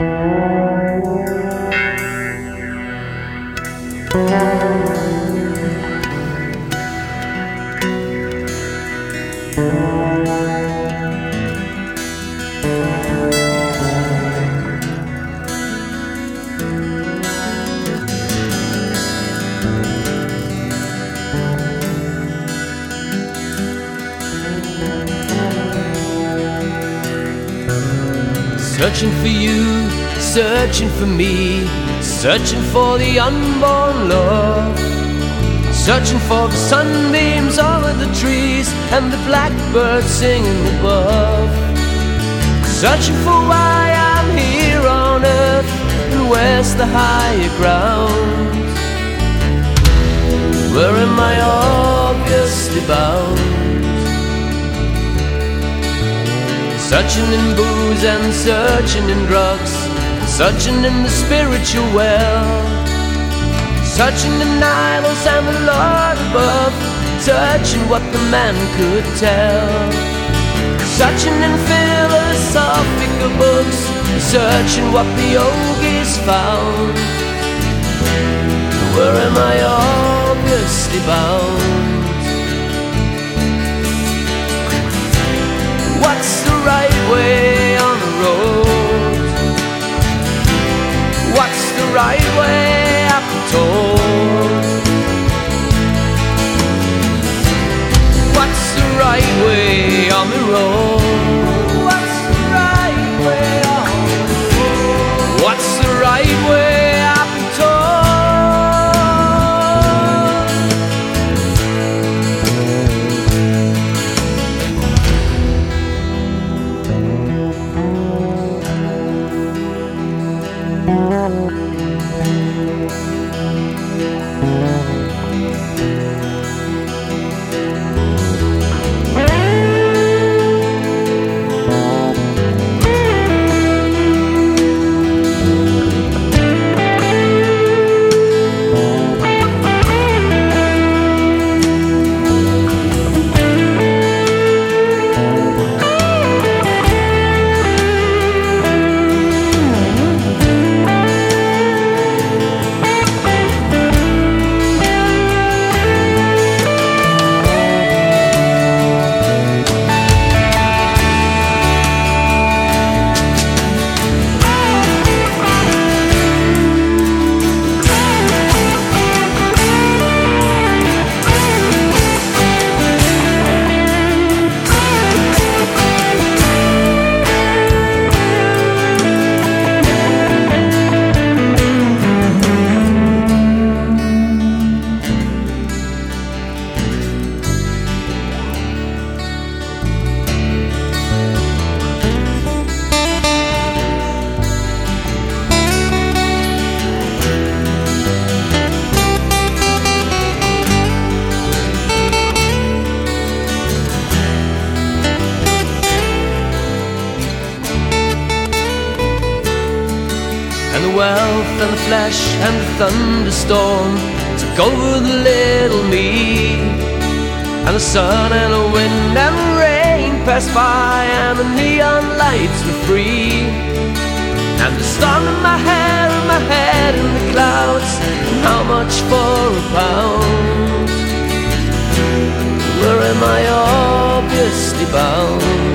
Searching for you, searching for me, searching for the unborn love, searching for the sunbeams over the trees and the blackbirds singing above, searching for why I'm here on earth and where's the higher ground. Where am I obviously bound? Searching in booze and searching in drugs, searching in the spiritual well, searching in idols and the Lord above, searching what the man could tell, searching in philosophical books, searching what the yogis found. Where am I obviously bound? What's the right way on the road? What's the right way up the toll? What's the right way on the road? What's the right way on the road? What's the right way up the toll? And the wealth and the flesh and the thunderstorm took over the little me, and the sun and the wind and the rain passed by, and the neon lights were free, and the storm in my hair and my head in the clouds, and how much for a pound? Where am I obviously bound?